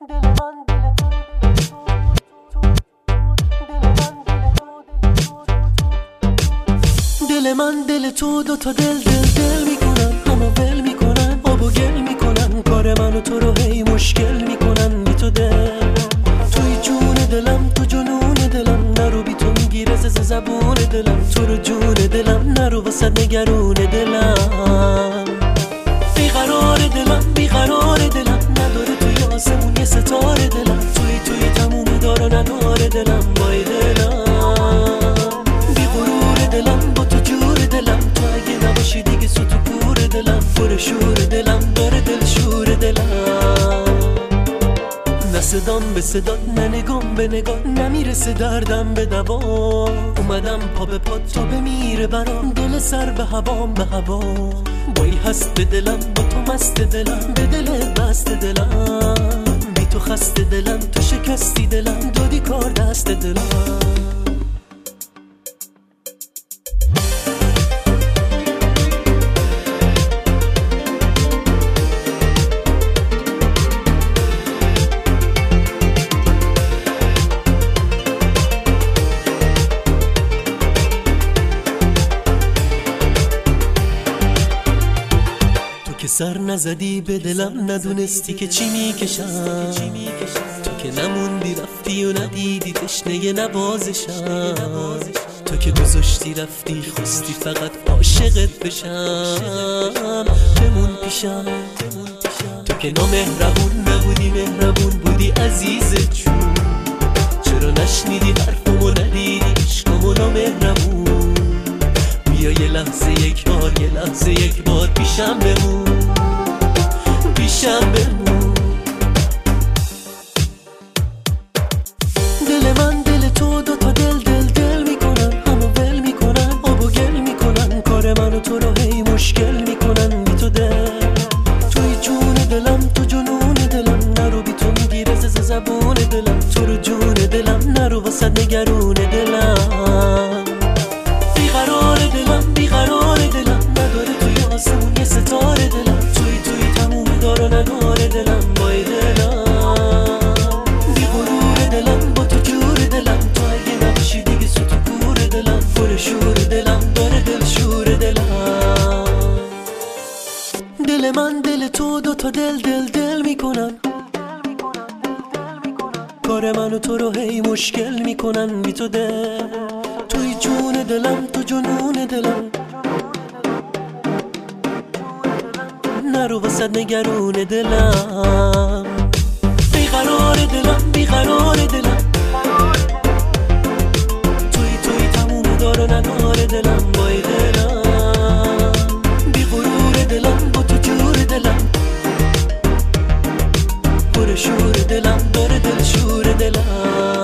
دل من دل تو دو تا دل میکنن، همو ول میکنن، آب و گل میکنن، کار من و تو رو هی مشکل میکنن. بی تو دل توی جون دلم، تو جنون دلم، نرو بی تو میگیره ز زبون دلم، تو رو جون دلم نرو واسه نگرون دلم. بیقرار دلم بیقرار دلم، نداره توی آسمون یه ستاره دلم، توی تموم دار و نداره دلم، بای دلم بی غرور دلم، با تو جور دلم، تو اگه نباشی دیگه سوت و کور دلم، پر شور دلم داره دل شور دلم. نه صدام به صدات، نه نگام به نگاه، نمیرسه دردم به دوا، اومدم پا به پا تا بمیره برام، دل سر به هوام به هوا، بایی هست به دلم، با تو مست دلم، به دل بست دلم، بی تو خسته دلم، تو شکستی دلم، دادی کار دست دلم. که سر نزدی به دلم، ندونستی که چی میکشم، تو که نموندی رفتی و ندیدی تشنه نوازشم، تو که گذاشتی رفتی خواستی فقط عاشقت بشم، بمون پیشم، تو که نامهربون نبودی مهربون بودی عزیز جون، چرا نشنیدی حرفمو ندیدی عشقمو نامهربون، بیا یه لحظه یک بار، یه لحظه یک بار پیشم بمون، پیشم بمون. دل من دل تو دو تا دل میکنن، همو ول میکنن، آب و گل میکنن، کار من و تو رو هی مشکل میکنن. بی تو دل توی جون دلم، تو جنون دلم، نرو بی تو میگیره ز زبون دلم، تو رو جون دلم نرو واسه نگرون دلم. بیقرار دلم بیقرار دلم، نداره توی آسمون یه ستاره دلم، توی تموم دار و نداره دلم، بای دلم بی غرور دلم، با تو جور دلم، تو اگه نباشی دیگه سوت و کور دلم، پر شور دلم داره دل شور دلم. دل من دل تو دو تا دل میکنن، کار من و تو رو هی مشکل میکنن. بی تو دل توی جون دلم، تو جنون دلم، نرو واسه نگرون دلم. بیقرار دلم بیقرار دلم، توی تموم دار و ندار دلم، بای دلم بی غرور دلم، با تو جور دلم، پر شور دلم داره دل شور دلم.